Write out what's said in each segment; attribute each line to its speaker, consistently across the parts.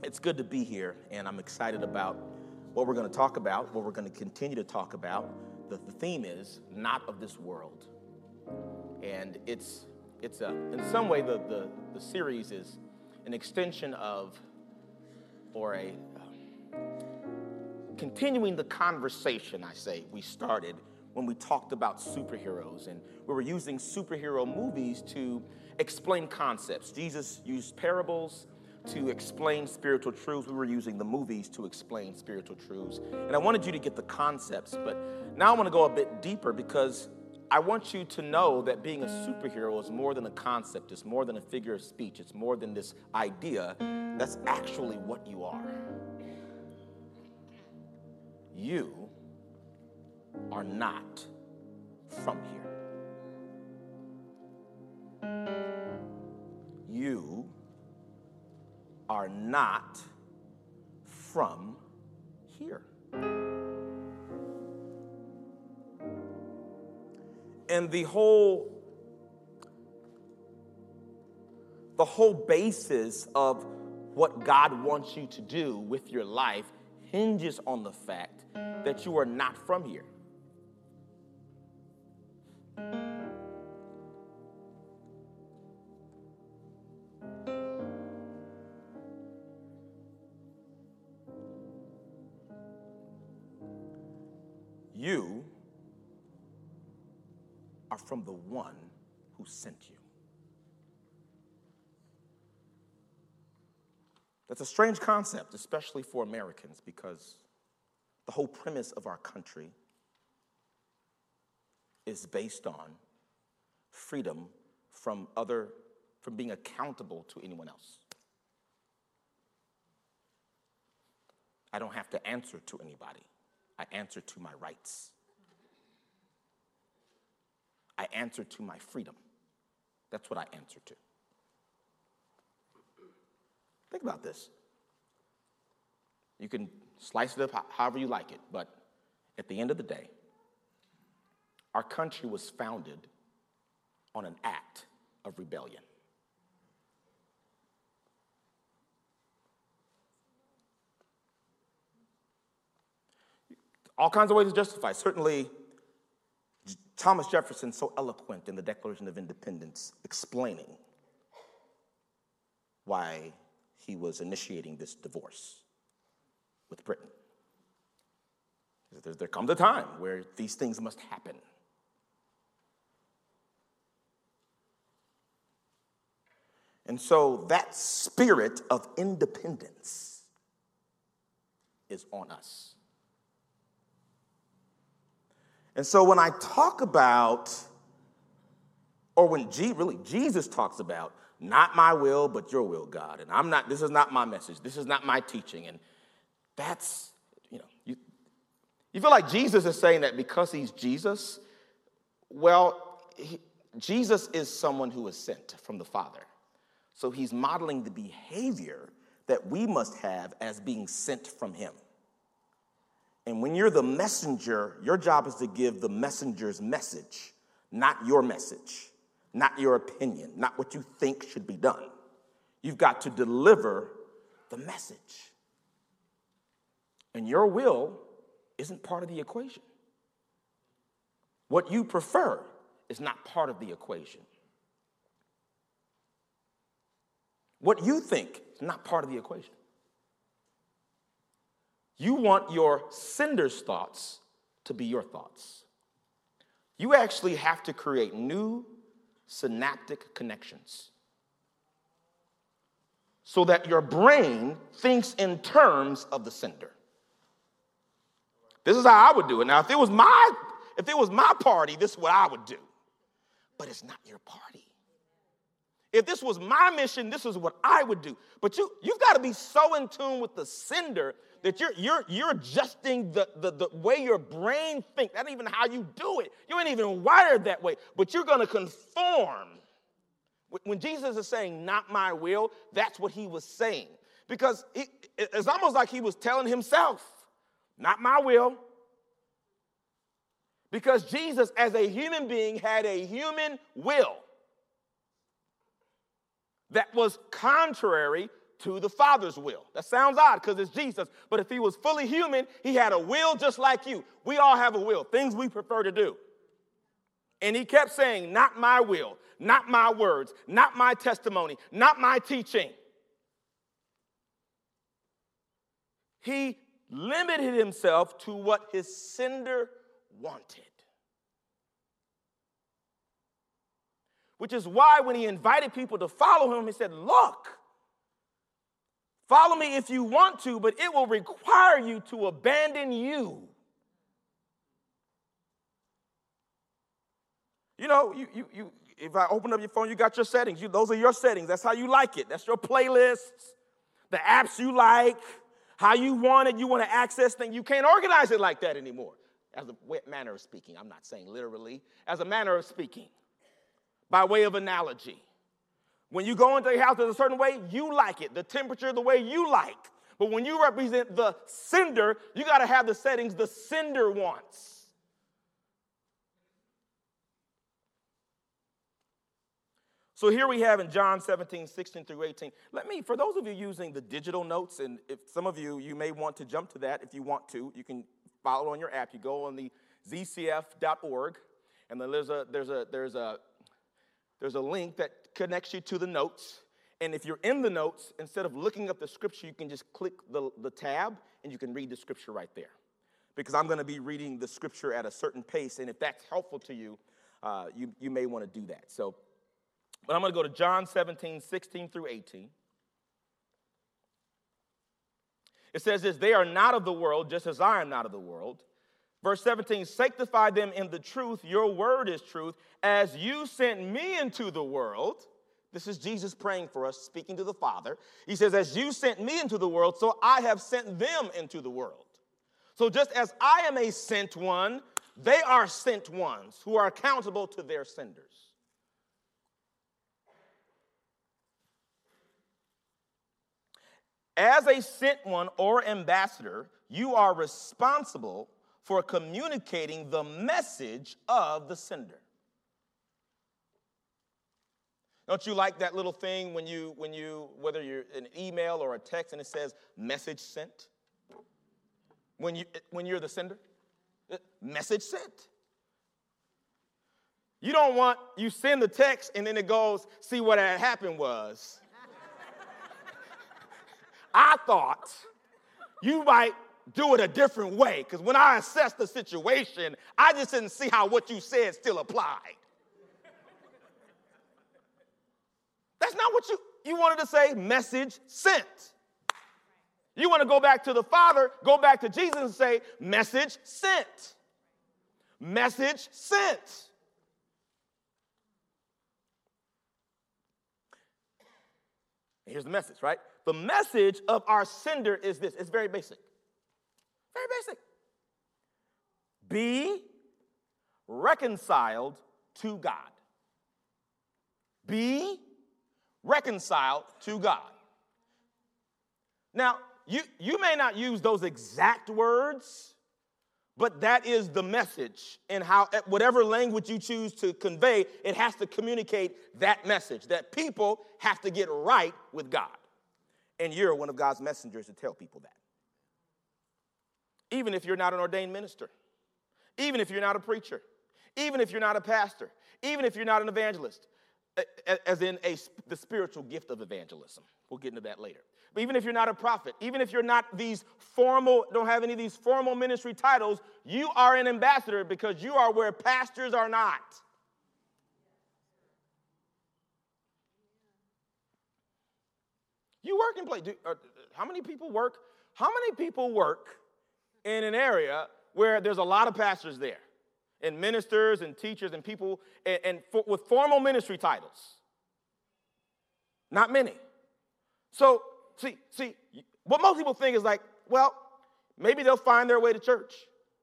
Speaker 1: It's good to be here, and I'm excited about what we're going to talk about, what we're going to continue to talk about. The theme is not of this world. And it's in some way, the series is an extension of, or a continuing the conversation, we started when we talked about superheroes. And we were using superhero movies to explain concepts. Jesus used parables to explain spiritual truths. We were using the movies to explain spiritual truths. And I wanted you to get the concepts, but now I want to go a bit deeper because I want you to know that being a superhero is more than a concept. It's more than a figure of speech. It's more than this idea. That's actually what you are. You are not from here. You are not from here. And the whole basis of what God wants you to do with your life hinges on the fact that you are not from here. You are from the one who sent you. That's a strange concept, especially for Americans, because the whole premise of our country is based on freedom from being accountable to anyone else. I don't have to answer to anybody. I answer to my rights. I answer to my freedom. That's what I answer to. Think about this. You can slice it up however you like it, but at the end of the day, our country was founded on an act of rebellion. All kinds of ways to justify. Certainly, Thomas Jefferson, so eloquent in the Declaration of Independence, explaining why he was initiating this divorce with Britain. There comes a time where these things must happen. And so that spirit of independence is on us. And so when I talk about, or when Jesus talks about, not my will, but your will, God, and this is not my message, this is not my teaching, and that's, you feel like Jesus is saying that because he's Jesus. Well, Jesus is someone who is sent from the Father. So he's modeling the behavior that we must have as being sent from him. And when you're the messenger, your job is to give the messenger's message, not your message, not your opinion, not what you think should be done. You've got to deliver the message. And your will isn't part of the equation. What you prefer is not part of the equation. What you think is not part of the equation. You want your sender's thoughts to be your thoughts. You actually have to create new synaptic connections so that your brain thinks in terms of the sender. This is how I would do it. Now, if it was my party, this is what I would do. But it's not your party. If this was my mission, this is what I would do. But you've got to be so in tune with the sender that you're adjusting the way your brain thinks. That's not even how you do it. You ain't even wired that way. But you're going to conform. When Jesus is saying, not my will, that's what he was saying. Because it's almost like he was telling himself, not my will. Because Jesus, as a human being, had a human will that was contrary to the Father's will. That sounds odd because it's Jesus, but if he was fully human, he had a will just like you. We all have a will, things we prefer to do. And he kept saying, not my will, not my words, not my testimony, not my teaching. He limited himself to what his sender wanted. Which is why when he invited people to follow him, he said, look, follow me if you want to, but it will require you to abandon you. You know, if I open up your phone, you got your settings. Those are your settings. That's how you like it. That's your playlists, the apps you like, how you want it. You want to access things. You can't organize it like that anymore. As a manner of speaking. I'm not saying literally. As a manner of speaking. By way of analogy. When you go into a house, there's a certain way you like it. The temperature, the way you like. But when you represent the sender, you got to have the settings the sender wants. So here we have in John 17, 16 through 18. For those of you using the digital notes, and if some of you may want to jump to that if you want to, you can follow on your app. You go on the zcf.org, and then there's a link that connects you to the notes. And if you're in the notes, instead of looking up the scripture, you can just click the tab, and you can read the scripture right there. Because I'm going to be reading the scripture at a certain pace, and if that's helpful to you, you may want to do that. But I'm going to go to John 17, 16 through 18. It says this, they are not of the world, just as I am not of the world. Verse 17, sanctify them in the truth. Your word is truth. As you sent me into the world, this is Jesus praying for us, speaking to the Father. He says, as you sent me into the world, so I have sent them into the world. So just as I am a sent one, they are sent ones who are accountable to their senders. As a sent one or ambassador, you are responsible for communicating the message of the sender. Don't you like that little thing when you whether you're an email or a text and it says message sent? When you're the sender, message sent. You send the text and then it goes, see what had happened was, I thought you might do it a different way, because when I assessed the situation, I just didn't see how what you said still applied. That's not what you wanted to say, message sent. You want to go back to the Father, go back to Jesus and say, message sent. Message sent. Here's the message, right? The message of our sender is this. It's very basic. Very basic. Be reconciled to God. Be reconciled to God. Now, you may not use those exact words, but that is the message. And how, whatever language you choose to convey, it has to communicate that message, that people have to get right with God. And you're one of God's messengers to tell people that. Even if you're not an ordained minister, even if you're not a preacher, even if you're not a pastor, even if you're not an evangelist, as in the spiritual gift of evangelism. We'll get into that later. But even if you're not a prophet, even if you're not don't have any of these formal ministry titles, you are an ambassador because you are where pastors are not. You work in place. How many people work? How many people work in an area where there's a lot of pastors there, and ministers and teachers and people with formal ministry titles? Not many. So see, what most people think is like, well, maybe they'll find their way to church.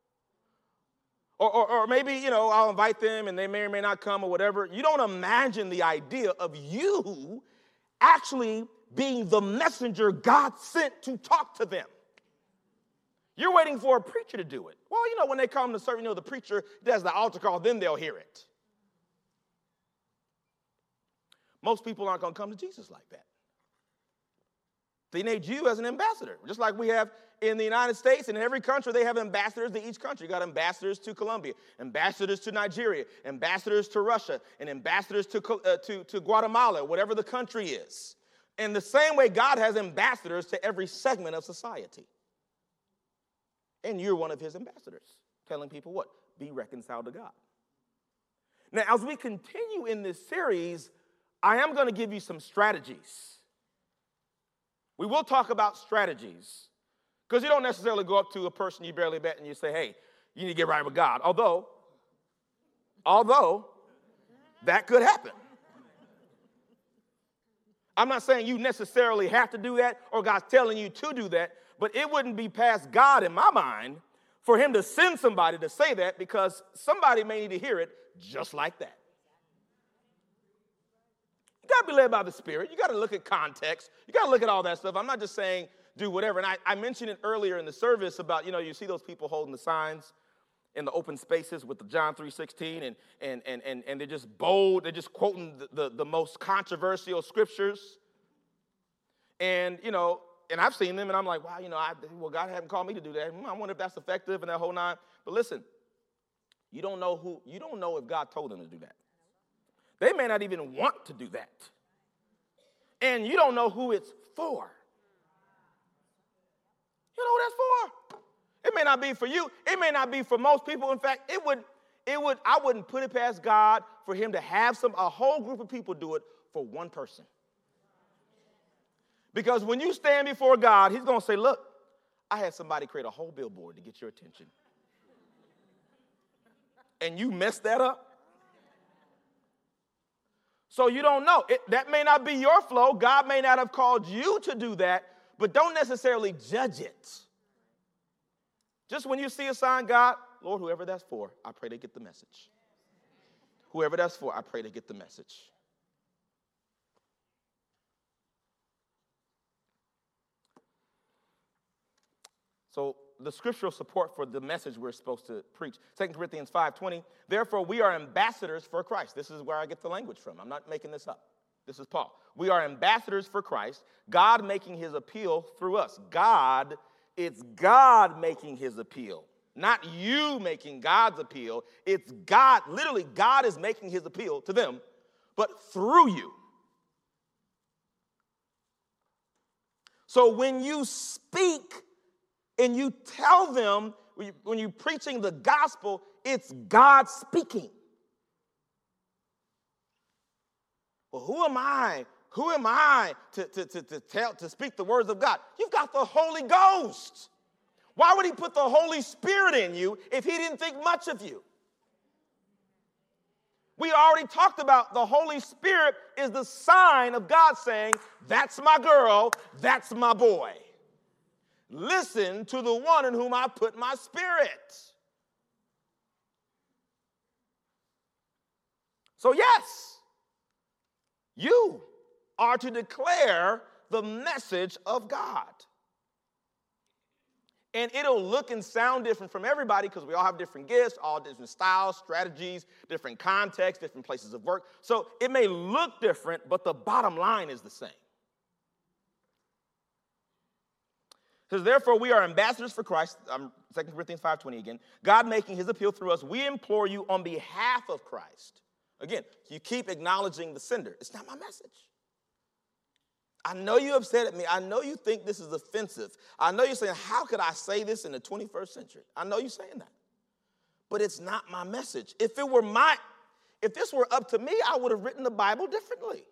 Speaker 1: Or maybe, I'll invite them and they may or may not come or whatever. You don't imagine the idea of you actually being the messenger God sent to talk to them. You're waiting for a preacher to do it. Well, when they come to serve, the preacher does the altar call, then they'll hear it. Most people aren't going to come to Jesus like that. They need you as an ambassador, just like we have in the United States. And in every country, they have ambassadors to each country. You got ambassadors to Colombia, ambassadors to Nigeria, ambassadors to Russia, and ambassadors to Guatemala, whatever the country is. In the same way, God has ambassadors to every segment of society. And you're one of his ambassadors, telling people what? Be reconciled to God. Now, as we continue in this series, I am going to give you some strategies. We will talk about strategies, because you don't necessarily go up to a person you barely met and you say, hey, you need to get right with God. Although that could happen. I'm not saying you necessarily have to do that or God's telling you to do that, but it wouldn't be past God in my mind for him to send somebody to say that, because somebody may need to hear it just like that. You got to be led by the Spirit. You got to look at context. You got to look at all that stuff. I'm not just saying do whatever. And I mentioned it earlier in the service about, you see those people holding the signs in the open spaces with the John 3:16, and they're just bold. They're just quoting the most controversial scriptures. And, and I've seen them, and I'm like, wow, God hadn't called me to do that. I wonder if that's effective and that whole nine. But listen, you don't know if God told them to do that. They may not even want to do that. And you don't know who it's for. You know who that's for? It may not be for you. It may not be for most people. In fact, I wouldn't put it past God for him to have a whole group of people do it for one person. Because when you stand before God, he's going to say, look, I had somebody create a whole billboard to get your attention. And you messed that up? So you don't know. That may not be your flow. God may not have called you to do that, but don't necessarily judge it. Just when you see a sign, God, Lord, whoever that's for, I pray they get the message. Whoever that's for, I pray they get the message. So the scriptural support for the message we're supposed to preach. 2 Corinthians 5:20, therefore we are ambassadors for Christ. This is where I get the language from. I'm not making this up. This is Paul. We are ambassadors for Christ, God making his appeal through us. It's God making his appeal, not you making God's appeal. It's God, literally God is making his appeal to them, but through you. So when you speak and you tell them, when you're preaching the gospel, it's God speaking. Well, who am I? Who am I to speak the words of God? You've got the Holy Ghost. Why would he put the Holy Spirit in you if he didn't think much of you? We already talked about the Holy Spirit is the sign of God saying, that's my girl, that's my boy. Listen to the one in whom I put my spirit. So yes, you are to declare the message of God. And it'll look and sound different from everybody because we all have different gifts, all different styles, strategies, different contexts, different places of work. So it may look different, but the bottom line is the same. It says, therefore, we are ambassadors for Christ. 2 Corinthians 5:20 again. God making his appeal through us. We implore you on behalf of Christ. Again, you keep acknowledging the sender. It's not my message. I know you're upset at me. I know you think this is offensive. I know you're saying, how could I say this in the 21st century? I know you're saying that. But it's not my message. If this were up to me, I would have written the Bible differently.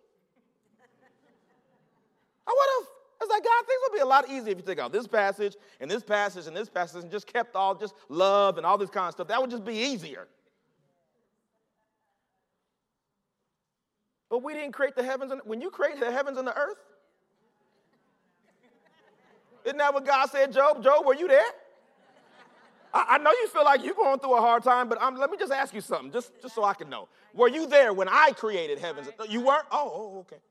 Speaker 1: I would have. It's like, God, things would be a lot easier if you take out this passage and this passage and this passage and just kept all just love and all this kind of stuff. That would just be easier. But we didn't create the heavens. When you create the heavens and the earth, isn't that what God said, Job? Job, were you there? I know you feel like you're going through a hard time, but let me just ask you something, just so I can know. Were you there when I created heavens? You weren't? Oh, okay.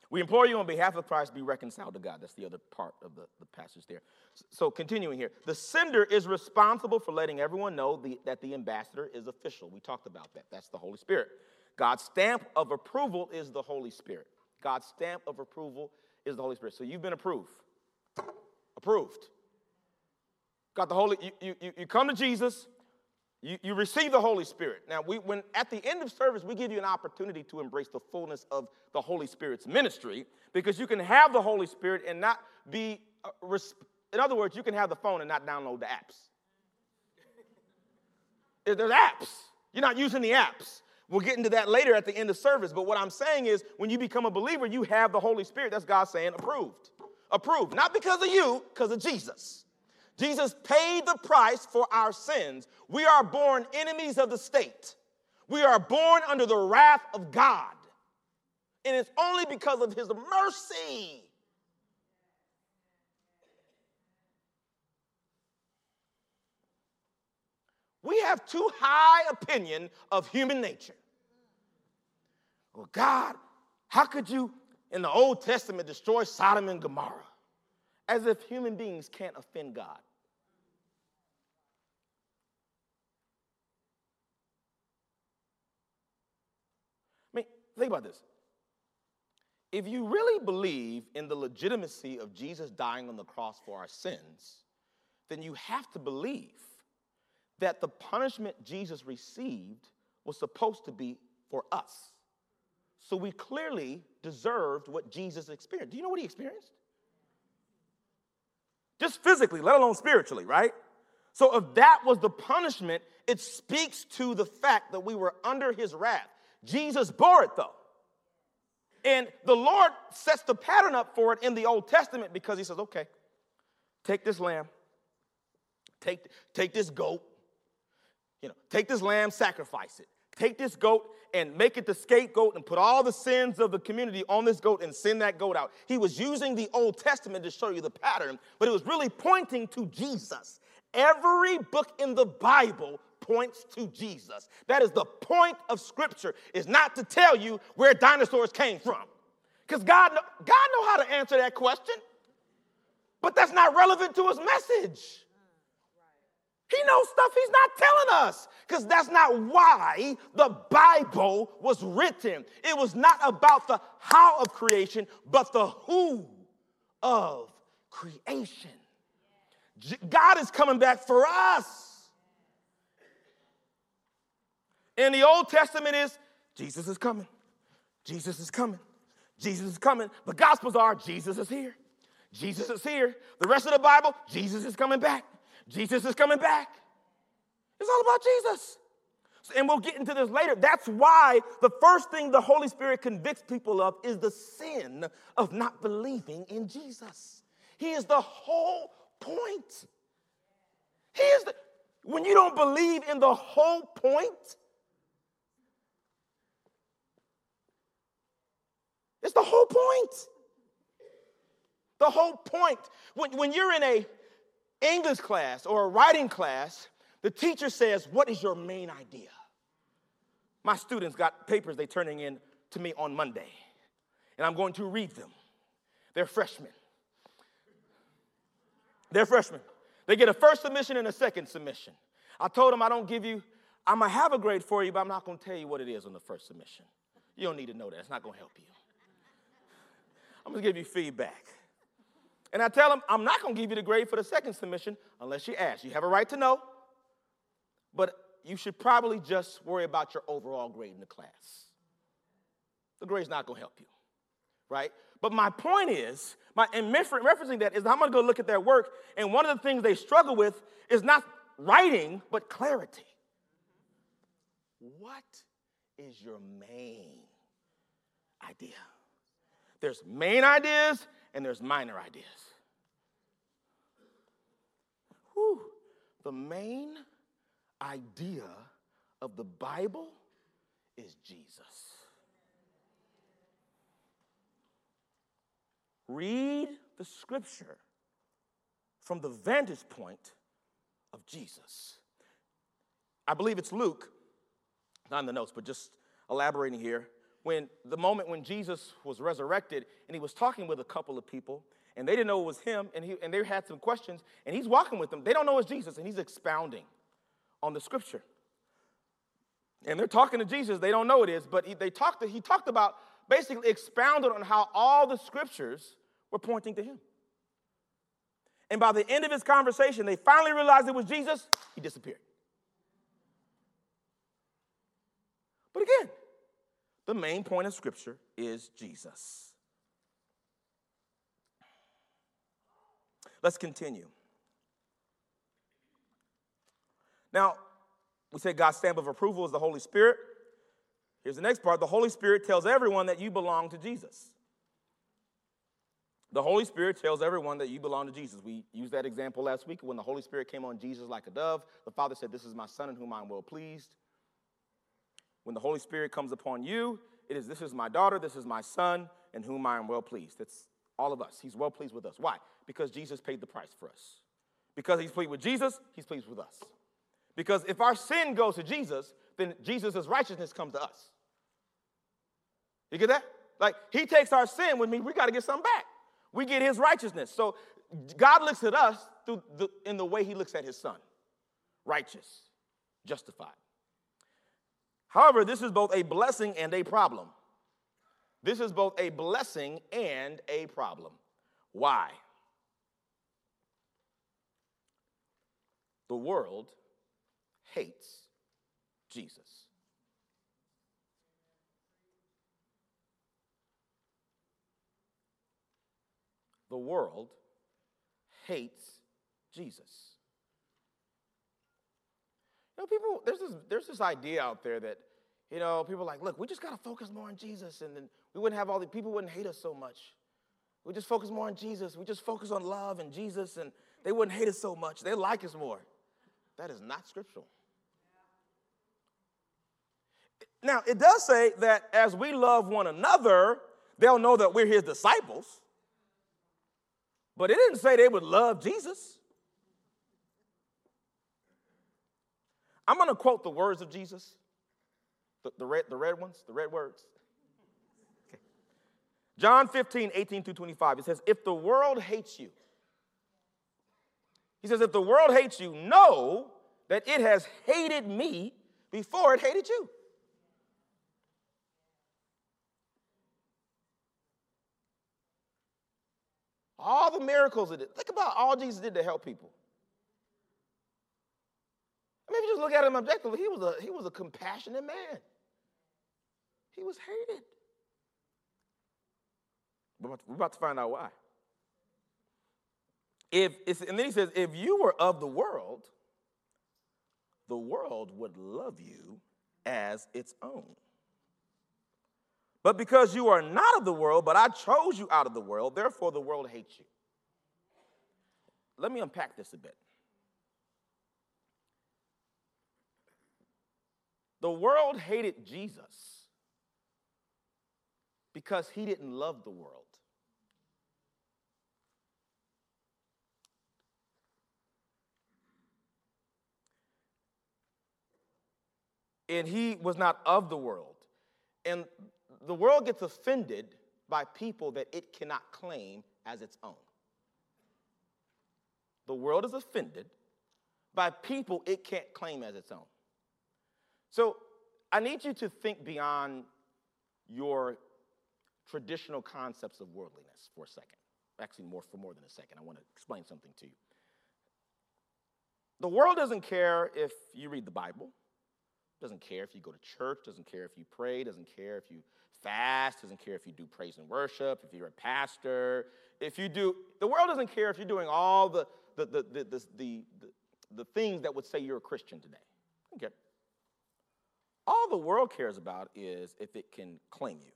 Speaker 1: We implore you on behalf of Christ, be reconciled to God. That's the other part of the passage there. So continuing here, the sender is responsible for letting everyone know that the ambassador is official. We talked about that. That's the Holy Spirit. God's stamp of approval is the Holy Spirit. God's stamp of approval is the Holy Spirit. So you've been approved. Approved. Got the Holy, you come to Jesus, you receive the Holy Spirit. Now, when at the end of service, we give you an opportunity to embrace the fullness of the Holy Spirit's ministry, because you can have the Holy Spirit and not be, in other words, you can have the phone and not download the apps. There's apps. You're not using the apps. We'll get into that later at the end of service, but what I'm saying is when you become a believer, you have the Holy Spirit. That's God saying approved. Approved. Not because of you, because of Jesus. Jesus paid the price for our sins. We are born enemies of the state. We are born under the wrath of God. And it's only because of his mercy. We have too high opinion of human nature. Well, God, how could you, in the Old Testament, destroy Sodom and Gomorrah? As if human beings can't offend God. Think about this. If you really believe in the legitimacy of Jesus dying on the cross for our sins, then you have to believe that the punishment Jesus received was supposed to be for us. So we clearly deserved what Jesus experienced. Do you know what he experienced? Just physically, let alone spiritually, right? So if that was the punishment, it speaks to the fact that we were under his wrath. Jesus bore it, though. And the Lord sets the pattern up for it in the Old Testament because he says, okay, take this lamb, take this goat, take this lamb, sacrifice it. Take this goat and make it the scapegoat and put all the sins of the community on this goat and send that goat out. He was using the Old Testament to show you the pattern, but it was really pointing to Jesus. Every book in the Bible points to Jesus. That is the point of Scripture, is not to tell you where dinosaurs came from. Because God knows how to answer that question. But that's not relevant to his message. He knows stuff he's not telling us, because that's not why the Bible was written. It was not about the how of creation, but the who of creation. God is coming back for us. In the Old Testament is, Jesus is coming. Jesus is coming. Jesus is coming. The Gospels are, Jesus is here. Jesus is here. The rest of the Bible, Jesus is coming back. Jesus is coming back. It's all about Jesus. And we'll get into this later. That's why the first thing the Holy Spirit convicts people of is the sin of not believing in Jesus. He is the whole point. When you don't believe in the whole point, it's the whole point. The whole point. When you're in a English class or a writing class, the teacher says, what is your main idea? My students got papers they're turning in to me on Monday, and I'm going to read them. They're freshmen. They get a first submission and a second submission. I told them I'm going to have a grade for you, but I'm not going to tell you what it is on the first submission. You don't need to know that. It's not going to help you. I'm going to give you feedback. And I tell them, I'm not going to give you the grade for the second submission unless you ask. You have a right to know, but you should probably just worry about your overall grade in the class. The grade's not going to help you, right? But my point is, referencing that, is I'm going to go look at their work, and one of the things they struggle with is not writing, but clarity. What is your main idea? There's main ideas and there's minor ideas. The main idea of the Bible is Jesus. Read the scripture from the vantage point of Jesus. I believe it's Luke, not in the notes, but just elaborating here. when the moment when Jesus was resurrected and he was talking with a couple of people and they didn't know it was him and they had some questions and he's walking with them. They don't know it's Jesus and he's expounding on the scripture. And they're talking to Jesus. They don't know it is, but he talked about basically expounded on how all the scriptures were pointing to him. And by the end of his conversation, they finally realized it was Jesus. He disappeared. But again, the main point of Scripture is Jesus. Let's continue. Now, we say God's stamp of approval is the Holy Spirit. Here's the next part. The Holy Spirit tells everyone that you belong to Jesus. The Holy Spirit tells everyone that you belong to Jesus. We used that example last week when the Holy Spirit came on Jesus like a dove. The Father said, "This is my Son in whom I am well pleased." When the Holy Spirit comes upon you, it is, "This is my daughter, this is my son, in whom I am well pleased." That's all of us. He's well pleased with us. Why? Because Jesus paid the price for us. Because he's pleased with Jesus, he's pleased with us. Because if our sin goes to Jesus, then Jesus' righteousness comes to us. You get that? Like, he takes our sin with me, we got to get something back. We get his righteousness. So God looks at us in the way he looks at his son. Righteous, justified. However, this is both a blessing and a problem. This is both a blessing and a problem. Why? The world hates Jesus. The world hates Jesus. You know, people, there's this idea out there that, you know, people are like, look, we just got to focus more on Jesus, and then we wouldn't have all the people wouldn't hate us so much. We just focus more on Jesus. We just focus on love and Jesus, and they wouldn't hate us so much. They like us more. That is not scriptural. Now, it does say that as we love one another, they'll know that we're his disciples. But it didn't say they would love Jesus. I'm going to quote the words of Jesus, the red ones, the red words. Okay. John 15:18-25, it says, if the world hates you, he says, if the world hates you, know that it has hated me before it hated you. All the miracles it did. Think about all Jesus did to help people. I mean, if you just look at him objectively, he was a compassionate man. He was hated. We're about to find out why. And then he says, if you were of the world would love you as its own. But because you are not of the world, but I chose you out of the world, therefore the world hates you. Let me unpack this a bit. The world hated Jesus because he didn't love the world. And he was not of the world. And the world gets offended by people that it cannot claim as its own. The world is offended by people it can't claim as its own. So I need you to think beyond your traditional concepts of worldliness for a second. Actually, for more than a second. I want to explain something to you. The world doesn't care if you read the Bible. Doesn't care if you go to church. Doesn't care if you pray. Doesn't care if you fast. Doesn't care if you do praise and worship. If you're a pastor. The world doesn't care if you're doing all the things that would say you're a Christian today. Okay. All the world cares about is if it can claim you.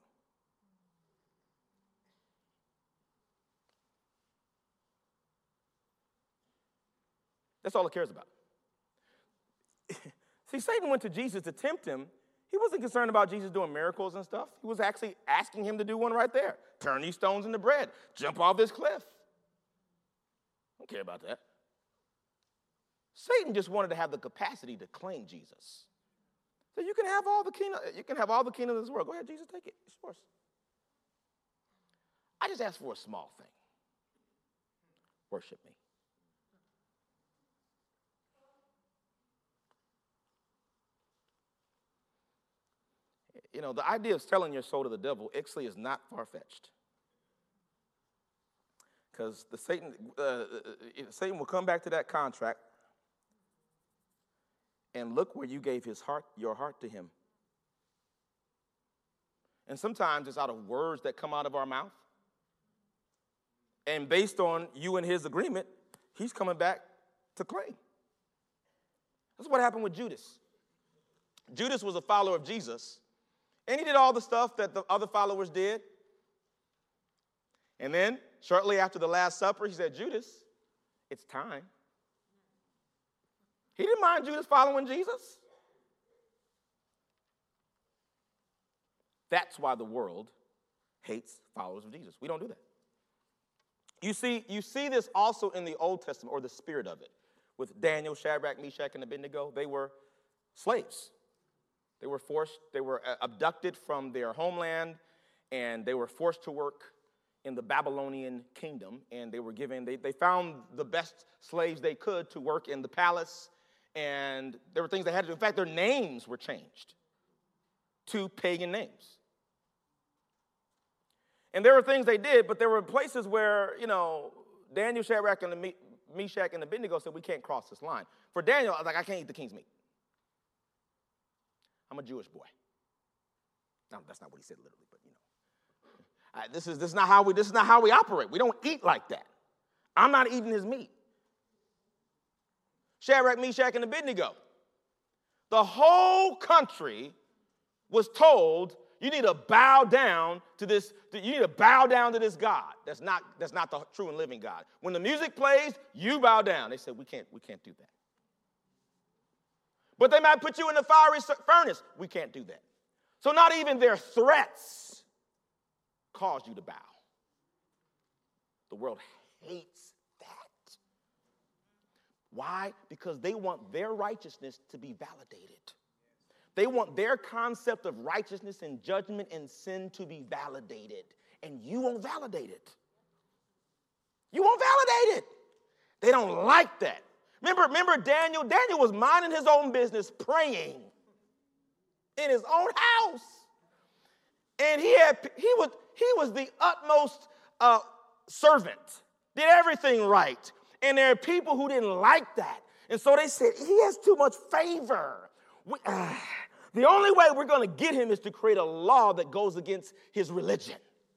Speaker 1: That's all it cares about. See, Satan went to Jesus to tempt him. He wasn't concerned about Jesus doing miracles and stuff. He was actually asking him to do one right there. Turn these stones into bread. Jump off this cliff. Don't care about that. Satan just wanted to have the capacity to claim Jesus. So you can have all the kingdom of this world. Go ahead, Jesus, take it. It's yours. I just asked for a small thing. Worship me. You know, the idea of selling your soul to the devil actually is not far-fetched. Because Satan will come back to that contract and look where you gave your heart to him. And sometimes it's out of words that come out of our mouth. And based on you and his agreement, he's coming back to claim. That's what happened with Judas. Judas was a follower of Jesus, and he did all the stuff that the other followers did. And then, shortly after the Last Supper, he said, Judas, it's time. He didn't mind Judas following Jesus. That's why the world hates followers of Jesus. We don't do that. You see this also in the Old Testament, or the spirit of it, with Daniel, Shadrach, Meshach, and Abednego. They were slaves. They were abducted from their homeland, and they were forced to work in the Babylonian kingdom, and they found the best slaves they could to work in the palace, and there were things they had to do. In fact, their names were changed to pagan names. And there were things they did, but there were places where, Daniel, Shadrach, and Meshach, and Abednego said, we can't cross this line. For Daniel, I can't eat the king's meat. I'm a Jewish boy. No, that's not what he said literally, but this is not how we operate. We don't eat like that. I'm not eating his meat. Shadrach, Meshach, and Abednego. The whole country was told, you need to bow down to this. You need to bow down to this God. That's not the true and living God. When the music plays, you bow down. They said, we can't do that. But they might put you in the fiery furnace. We can't do that. So not even their threats cause you to bow. The world hates that. Why? Because they want their righteousness to be validated. They want their concept of righteousness and judgment and sin to be validated. And you won't validate it. You won't validate it. They don't like that. Remember Daniel? Daniel was minding his own business, praying in his own house. And he was the utmost servant, did everything right. And there are people who didn't like that. And so they said, he has too much favor. The only way we're going to get him is to create a law that goes against his religion.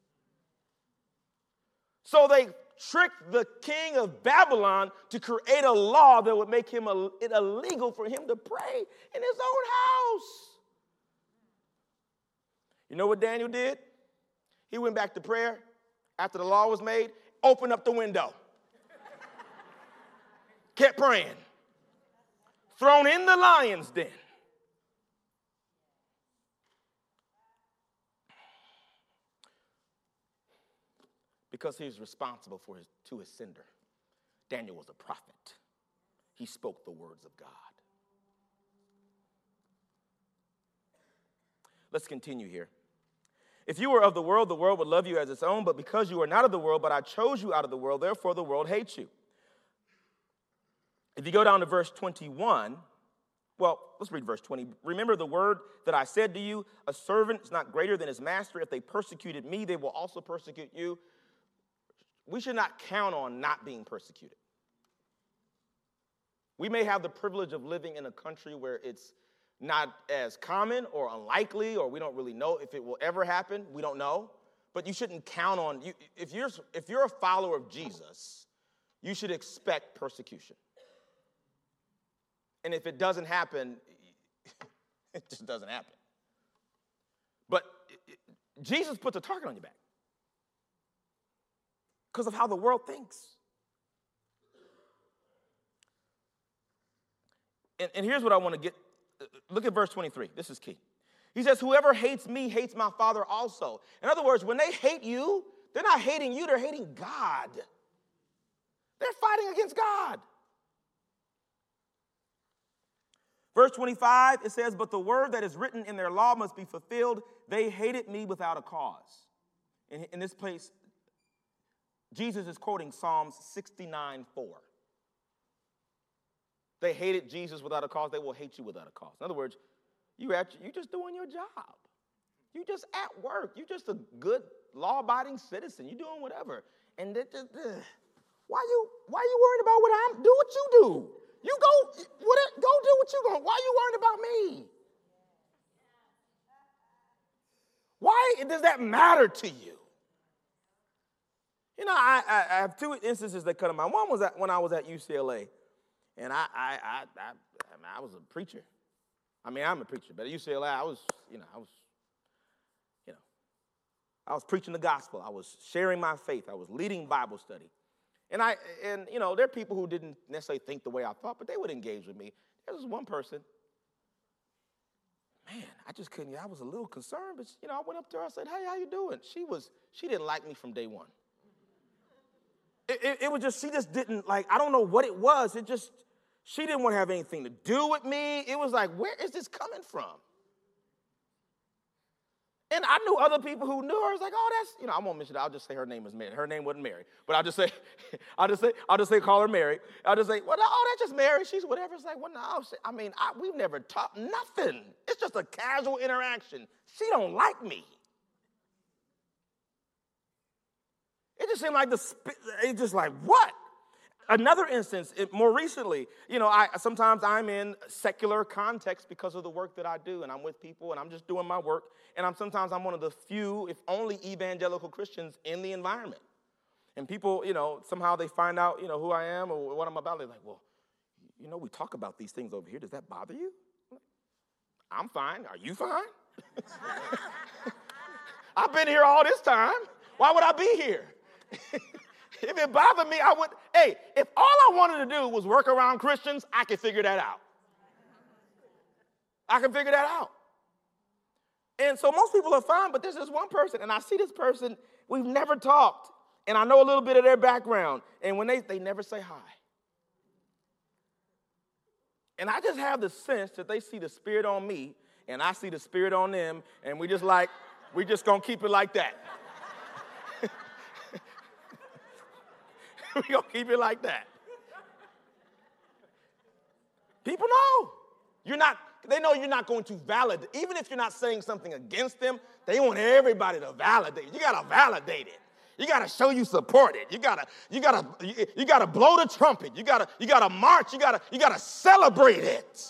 Speaker 1: So they tricked the king of Babylon to create a law that would make it illegal for him to pray in his own house. You know what Daniel did? He went back to prayer after the law was made, opened up the window, kept praying, thrown in the lion's den. Because he was responsible to his sender. Daniel was a prophet. He spoke the words of God. Let's continue here. If you were of the world would love you as its own, but because you are not of the world, but I chose you out of the world, therefore the world hates you. If you go down to verse 21, well, let's read verse 20. Remember the word that I said to you, a servant is not greater than his master. If they persecuted me, they will also persecute you. We should not count on not being persecuted. We may have the privilege of living in a country where it's not as common or unlikely, or we don't really know if it will ever happen. We don't know. But you shouldn't count on, if you're a follower of Jesus, you should expect persecution. And if it doesn't happen, it just doesn't happen. But Jesus puts a target on your back because of how the world thinks. And here's what I want to get. Look at verse 23. This is key. He says, whoever hates me hates my Father also. In other words, when they hate you, they're not hating you, they're hating God. They're fighting against God. Verse 25, it says, but the word that is written in their law must be fulfilled. They hated me without a cause. In this place, Jesus is quoting Psalms 69:4. They hated Jesus without a cause. They will hate you without a cause. In other words, you just doing your job. You just at work. You just a good law-abiding citizen. You doing whatever. And why you worried about what I'm do what you do? You go do what you going. Why you worried about me? Why does that matter to you? You know, I have two instances that come to mind. One was when I was at UCLA, and I was a preacher. I mean, I'm a preacher, but at UCLA, I was preaching the gospel. I was sharing my faith. I was leading Bible study. And there are people who didn't necessarily think the way I thought, but they would engage with me. There was one person, man, I just couldn't. I was a little concerned, but I went up to her. I said, "Hey, how you doing?" She didn't like me from day one. It was just, she just didn't like. I don't know what it was. She didn't want to have anything to do with me. It was like, where is this coming from? And I knew other people who knew her. It's like, oh, that's, I won't mention it. I'll just say her name was Mary. Her name wasn't Mary, but I'll just say, call her Mary. I'll just say, well, oh, that's just Mary. She's whatever. It's like, well, no, we've never talked nothing. It's just a casual interaction. She don't like me. It just seemed like it's just like, what? Another instance, more recently, sometimes I'm in secular context because of the work that I do, and I'm with people, and I'm just doing my work, and sometimes I'm one of the few, if only, evangelical Christians in the environment. And people, somehow they find out, who I am or what I'm about. They're like, well, we talk about these things over here. Does that bother you? I'm fine. Are you fine? I've been here all this time. Why would I be here? If it bothered me, I would. Hey, if all I wanted to do was work around Christians, I could figure that out. And so most people are fine, but there's this one person, and I see this person, we've never talked, and I know a little bit of their background, and when they never say hi. And I just have the sense that they see the Spirit on me, and I see the Spirit on them, and we just gonna keep it like that. We're going to keep it like that. People know. They know you're not going to validate. Even if you're not saying something against them, they want everybody to validate. You got to validate it. You got to show you support it. You got to blow the trumpet. You got to march. You got to celebrate it.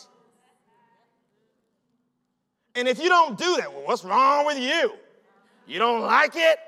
Speaker 1: And if you don't do that, well, what's wrong with you? You don't like it?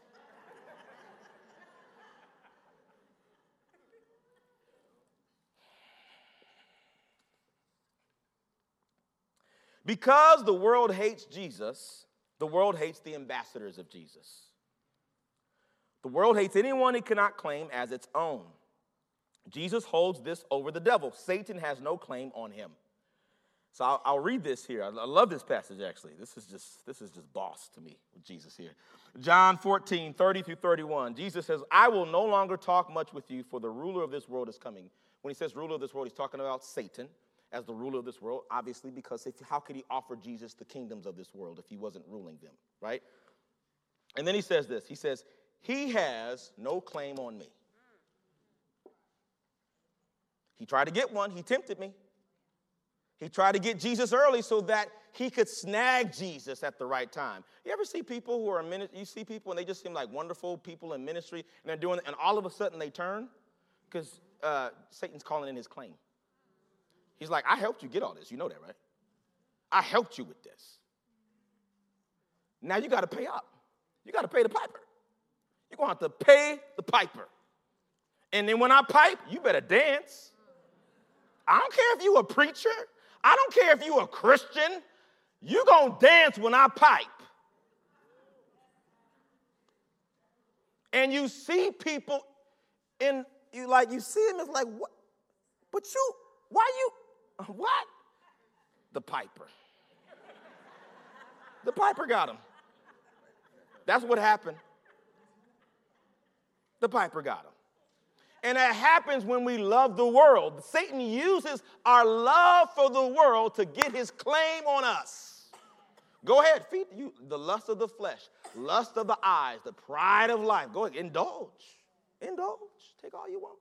Speaker 1: Because the world hates Jesus, the world hates the ambassadors of Jesus. The world hates anyone it cannot claim as its own. Jesus holds this over the devil. Satan has no claim on him. So I'll read this here. I love this passage, actually. This is just boss to me with Jesus here. John 14, 30 through 31. Jesus says, I will no longer talk much with you, for the ruler of this world is coming. When he says ruler of this world, he's talking about Satan as the ruler of this world, obviously, because how could he offer Jesus the kingdoms of this world if he wasn't ruling them, right? And then he says this. He says, he has no claim on me. He tried to get one. He tempted me. He tried to get Jesus early so that he could snag Jesus at the right time. You ever see people who are you see people and they just seem like wonderful people in ministry, and they're doing it, and all of a sudden they turn? Because Satan's calling in his claim. He's like, I helped you get all this. You know that, right? I helped you with this. Now you got to pay up. You got to pay the piper. You're going to have to pay the piper. And then when I pipe, you better dance. I don't care if you a preacher. I don't care if you a Christian. You going to dance when I pipe. And you see people, and you see them, it's like, what? But what? The piper. The piper got him. That's what happened. The piper got him. And that happens when we love the world. Satan uses our love for the world to get his claim on us. Go ahead, feed you the lust of the flesh, lust of the eyes, the pride of life. Go ahead, indulge. Indulge. Take all you want.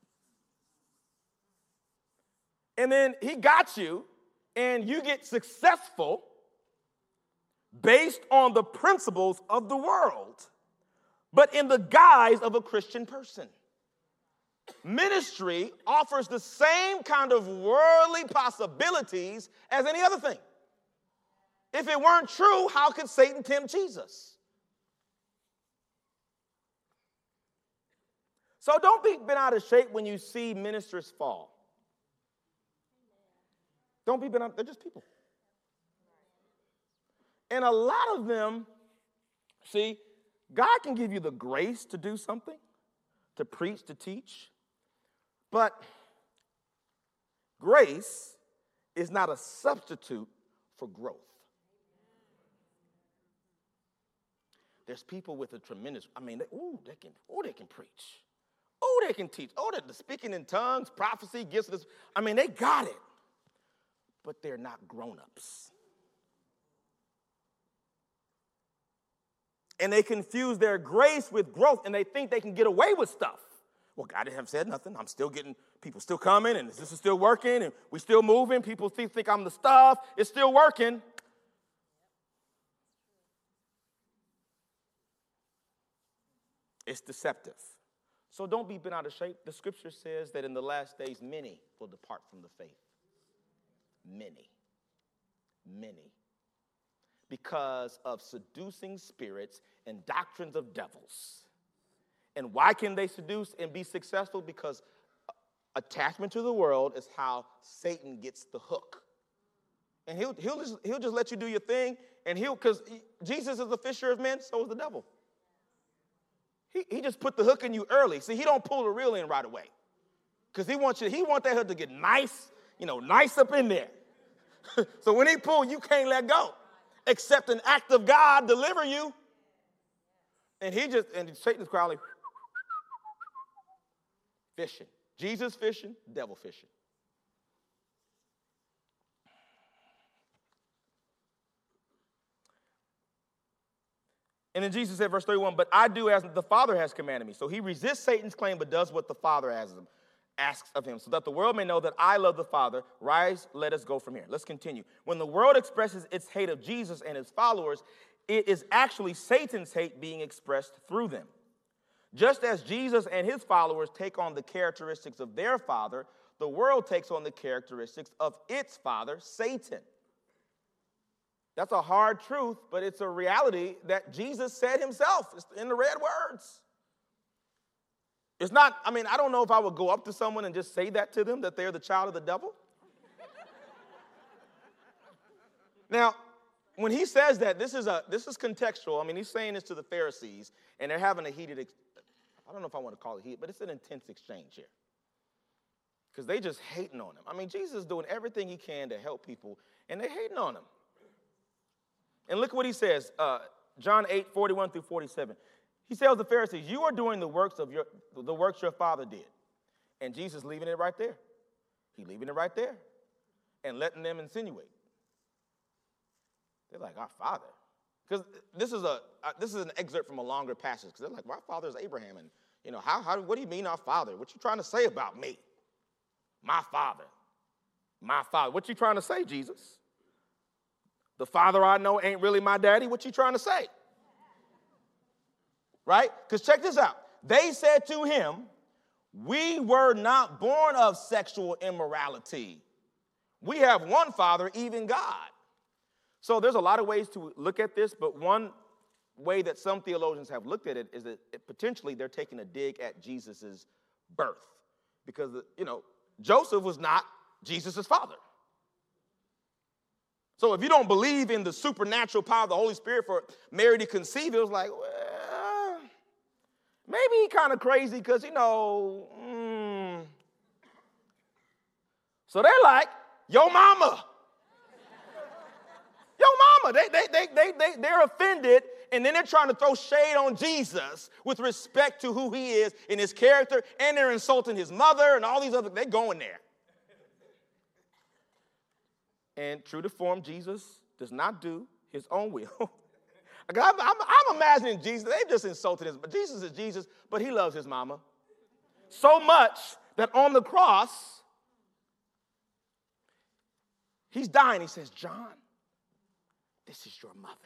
Speaker 1: And then he got you, and you get successful based on the principles of the world, but in the guise of a Christian person. Ministry offers the same kind of worldly possibilities as any other thing. If it weren't true, how could Satan tempt Jesus? So don't be bent out of shape when you see ministers fall. Don't be bent out. They're just people. And a lot of them, see, God can give you the grace to do something, to preach, to teach, but grace is not a substitute for growth. There's people with a tremendous, they can preach. Oh, they can teach. Oh, the speaking in tongues, prophecy, gifts. They got it. But they're not grown-ups. And they confuse their grace with growth, and they think they can get away with stuff. Well, God didn't said nothing. I'm still getting, people still coming, and this is still working, and we're still moving. People think I'm the stuff. It's still working. It's deceptive. So don't be bent out of shape. The scripture says that in the last days, many will depart from the faith. Many. Many. Because of seducing spirits and doctrines of devils. And why can they seduce and be successful? Because attachment to the world is how Satan gets the hook. And he'll just let you do your thing, and because Jesus is the fisher of men, so is the devil. He just put the hook in you early. See, he don't pull the reel in right away. Because he wants that hook to get nice, nice up in there. So when he pulls, you can't let go. Except an act of God deliver you. And Satan's crowd fishing. Jesus fishing, devil fishing. And then Jesus said, verse 31, but I do as the Father has commanded me. So he resists Satan's claim, but does what the Father asks of him, so that the world may know that I love the Father. Rise, let us go from here. Let's continue. When the world expresses its hate of Jesus and his followers, it is actually Satan's hate being expressed through them. Just as Jesus and his followers take on the characteristics of their father, the world takes on the characteristics of its father, Satan. That's a hard truth, but it's a reality that Jesus said himself. It's in the red words. It's not, I don't know if I would go up to someone and just say that to them, that they're the child of the devil. Now, when he says that, this is contextual. He's saying this to the Pharisees, and they're having a heated, I don't know if I want to call it heat, but it's an intense exchange here. Because they just hating on him. Jesus is doing everything he can to help people, and they hating on him. And look what he says, John 8, 41 through 47. He tells the Pharisees, you are doing the works your father did. And Jesus leaving it right there. He's leaving it right there and letting them insinuate. They're like, our father. Because this is an excerpt from a longer passage. Because they're like, well, our father is Abraham. And, what do you mean our father? What you trying to say about me? My father. My father. What you trying to say, Jesus? The father I know ain't really my daddy. What you trying to say? Right? Because check this out. They said to him, we were not born of sexual immorality. We have one father, even God. So there's a lot of ways to look at this, but one way that some theologians have looked at it is that potentially they're taking a dig at Jesus' birth. Because, Joseph was not Jesus' father. So if you don't believe in the supernatural power of the Holy Spirit for Mary to conceive, it was like, well, maybe he kind of crazy because, So they're like, yo mama. Yo your mama. They're offended, and then they're trying to throw shade on Jesus with respect to who he is in his character, and they're insulting his mother and all these other, they're going there. And true to form, Jesus does not do his own will. I'm imagining Jesus, they just insulted him. But Jesus is Jesus, but he loves his mama so much that on the cross, he's dying. He says, John, this is your mother.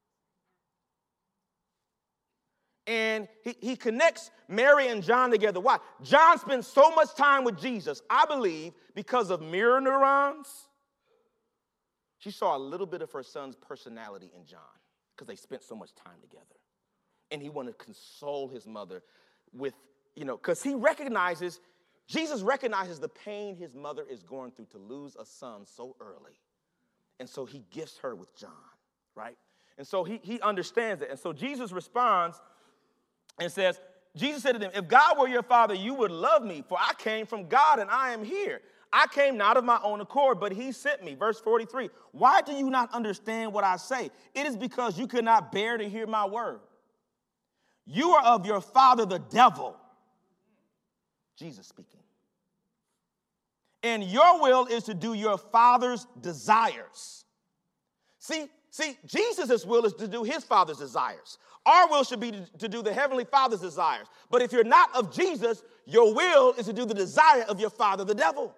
Speaker 1: And he connects Mary and John together. Why? John spent so much time with Jesus, I believe, because of mirror neurons. She saw a little bit of her son's personality in John because they spent so much time together. And he wanted to console his mother with, because Jesus recognizes the pain his mother is going through to lose a son so early. And so he gifts her with John, right? And so he understands it. And so Jesus responds and says, Jesus said to them, if God were your father, you would love me, for I came from God and I am here. I came not of my own accord, but he sent me. Verse 43, why do you not understand what I say? It is because you could not bear to hear my word. You are of your father, the devil. Jesus speaking. And your will is to do your father's desires. See, Jesus' will is to do his father's desires. Our will should be to do the heavenly Father's desires. But if you're not of Jesus, your will is to do the desire of your father, the devil.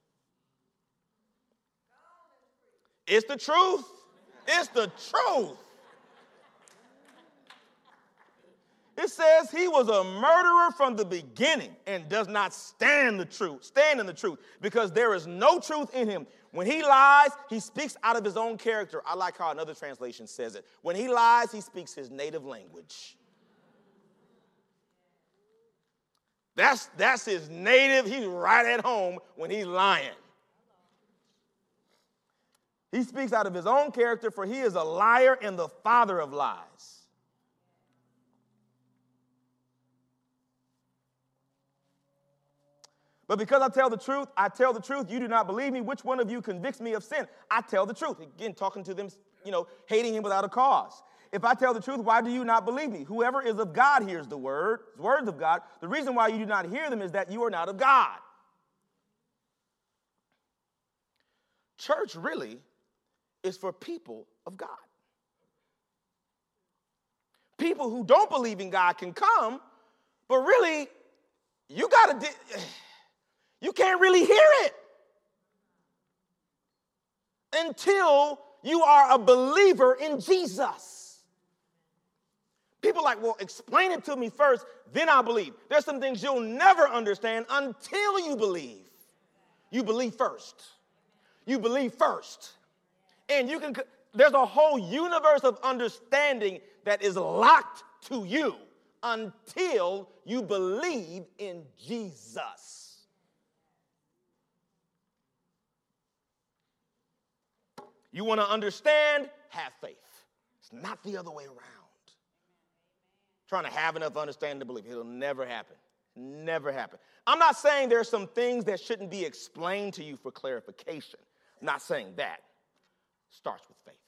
Speaker 1: It's the truth. It's the truth. It says he was a murderer from the beginning and does not stand in the truth, because there is no truth in him. When he lies, he speaks out of his own character. I like how another translation says it. When he lies, he speaks his native language. That's his native. He's right at home when he's lying. He speaks out of his own character, for he is a liar and the father of lies. But because I tell the truth, you do not believe me. Which one of you convicts me of sin? I tell the truth. Again, talking to them, hating him without a cause. If I tell the truth, why do you not believe me? Whoever is of God hears the words of God. The reason why you do not hear them is that you are not of God. Church really is for people of God. People who don't believe in God can come, but really, you can't really hear it until you are a believer in Jesus. People are like, well, explain it to me first, then I'll believe. There's some things you'll never understand until you believe. You believe first. You believe first. And there's a whole universe of understanding that is locked to you until you believe in Jesus. You want to understand? Have faith. It's not the other way around. Trying to have enough understanding to believe. It'll never happen. Never happen. I'm not saying there's some things that shouldn't be explained to you for clarification. I'm not saying that. It starts with faith.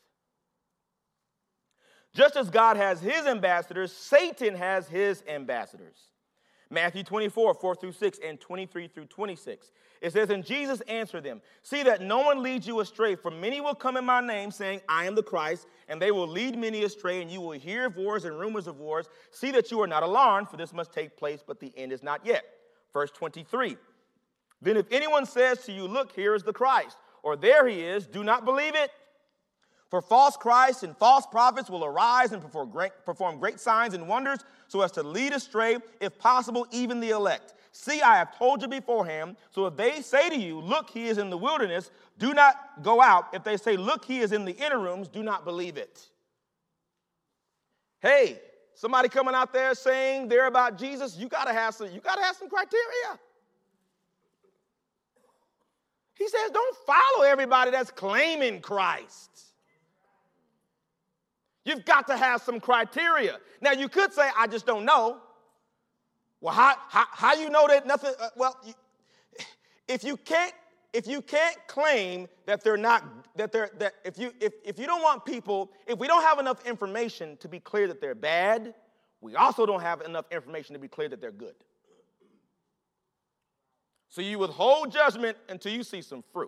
Speaker 1: Just as God has his ambassadors, Satan has his ambassadors. Matthew 24, 4-6, and 23-26. It says, and Jesus answered them, see that no one leads you astray, for many will come in my name, saying, I am the Christ, and they will lead many astray, and you will hear of wars and rumors of wars. See that you are not alarmed, for this must take place, but the end is not yet. Verse 23, then if anyone says to you, look, here is the Christ, or there he is, do not believe it. For false Christs and false prophets will arise and perform great signs and wonders so as to lead astray, if possible, even the elect. See, I have told you beforehand, so if they say to you, look, he is in the wilderness, do not go out. If they say, look, he is in the inner rooms, do not believe it. Hey, somebody coming out there saying they're about Jesus, you gotta have some criteria. He says, don't follow everybody that's claiming Christ. You've got to have some criteria. Now, you could say, I just don't know. Well, how you know that nothing, if you can't if you can't claim that they're not, that if you don't want people, if we don't have enough information to be clear that they're bad, we also don't have enough information to be clear that they're good. So you withhold judgment until you see some fruit.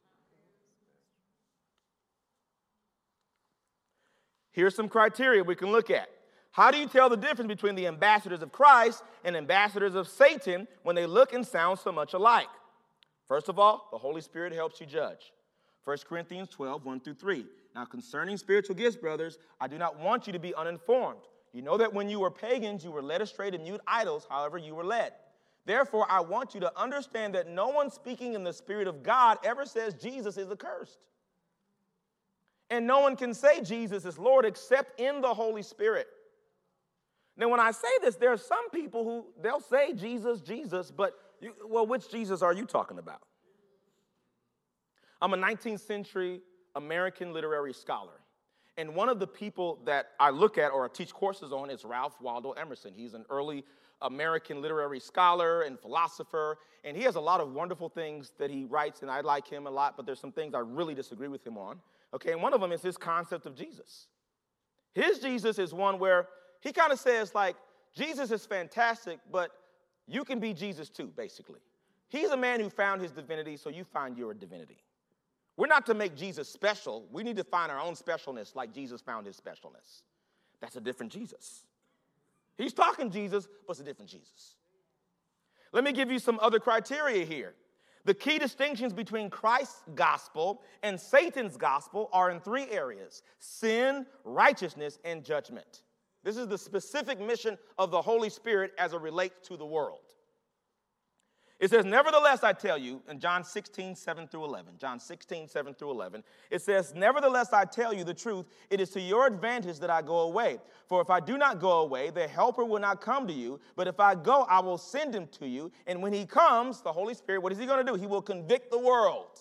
Speaker 1: Here's some criteria we can look at. How do you tell the difference between the ambassadors of Christ and ambassadors of Satan when they look and sound so much alike? First of all, the Holy Spirit helps you judge. 1 Corinthians 12, 1-3. Now, concerning spiritual gifts, brothers, I do not want you to be uninformed. You know that when you were pagans, you were led astray to mute idols, however you were led. Therefore, I want you to understand that no one speaking in the Spirit of God ever says Jesus is accursed. And no one can say Jesus is Lord except in the Holy Spirit. Now, when I say this, there are some people who, they'll say Jesus, Jesus, but, which Jesus are you talking about? I'm a 19th century American literary scholar. And one of the people that I look at or teach courses on is Ralph Waldo Emerson. He's an early American literary scholar and philosopher, and he has a lot of wonderful things that he writes, and I like him a lot, but there's some things I really disagree with him on. Okay, and one of them is his concept of Jesus. His Jesus is one where he kind of says, like, Jesus is fantastic, but you can be Jesus too, basically. He's a man who found his divinity, so you find your divinity. We're not to make Jesus special. We need to find our own specialness like Jesus found his specialness. That's a different Jesus. He's talking Jesus, but it's a different Jesus. Let me give you some other criteria here. The key distinctions between Christ's gospel and Satan's gospel are in three areas: sin, righteousness, and judgment. This is the specific mission of the Holy Spirit as it relates to the world. It says, nevertheless, I tell you, in John 16, 7-11, John 16, 7-11, it says, nevertheless, I tell you the truth, it is to your advantage that I go away. For if I do not go away, the Helper will not come to you, but if I go, I will send him to you. And when he comes, the Holy Spirit, what is he going to do? He will convict the world.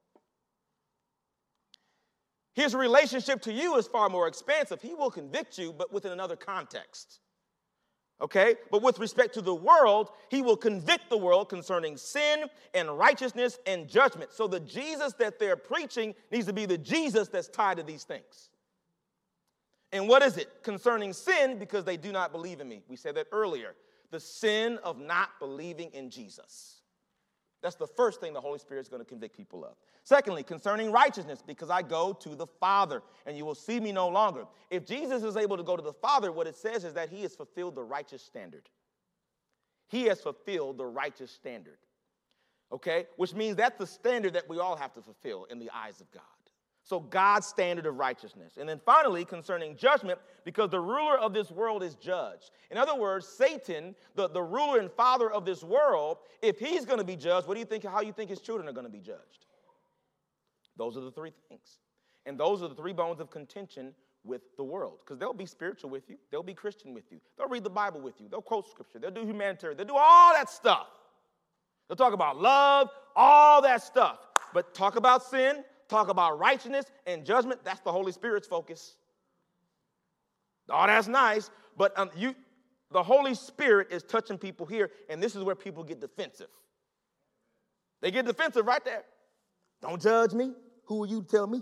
Speaker 1: His relationship to you is far more expansive. He will convict you, but within another context. Okay? But with respect to the world, he will convict the world concerning sin and righteousness and judgment. So the Jesus that they're preaching needs to be the Jesus that's tied to these things. And what is it? Concerning sin, because they do not believe in me. We said that earlier. The sin of not believing in Jesus. That's the first thing the Holy Spirit is going to convict people of. Secondly, concerning righteousness, because I go to the Father, and you will see me no longer. If Jesus is able to go to the Father, what it says is that he has fulfilled the righteous standard. He has fulfilled the righteous standard. Okay? Which means that's the standard that we all have to fulfill in the eyes of God. So God's standard of righteousness. And then finally, concerning judgment, because the ruler of this world is judged. In other words, Satan, the ruler and father of this world, if he's going to be judged, how do you think his children are going to be judged? Those are the three things. And those are the three bones of contention with the world. Because they'll be spiritual with you. They'll be Christian with you. They'll read the Bible with you. They'll quote scripture. They'll do humanitarian. They'll do all that stuff. They'll talk about love, all that stuff. But talk about sin, talk about righteousness and judgment, that's the Holy Spirit's focus. Oh, that's nice, but the Holy Spirit is touching people here, and this is where people get defensive. They get defensive right there. Don't judge me. Who are you to tell me?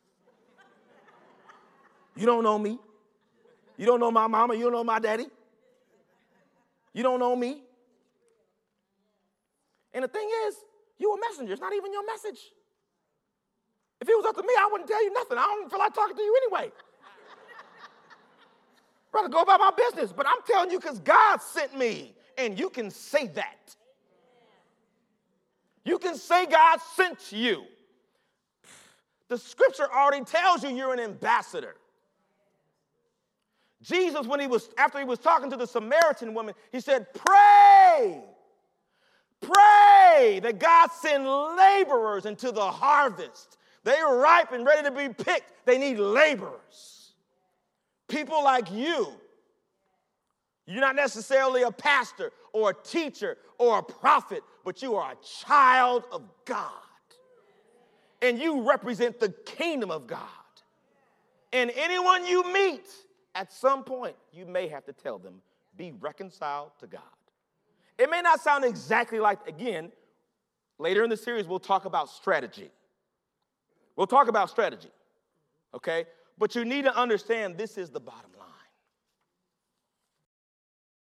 Speaker 1: You don't know me. You don't know my mama. You don't know my daddy. You don't know me. And the thing is, you're a messenger. It's not even your message. If it was up to me, I wouldn't tell you nothing. I don't feel like talking to you anyway. Rather go about my business. But I'm telling you because God sent me. And you can say that. You can say God sent you. The scripture already tells you you're an ambassador. Jesus, after he was talking to the Samaritan woman, he said, pray that God send laborers into the harvest. They are ripe and ready to be picked. They need laborers. People like you. You're not necessarily a pastor or a teacher or a prophet, but you are a child of God. And you represent the kingdom of God. And anyone you meet, at some point, you may have to tell them, be reconciled to God. It may not sound exactly like, again, Later in the series, we'll talk about strategy. We'll talk about strategy, okay? But you need to understand this is the bottom line.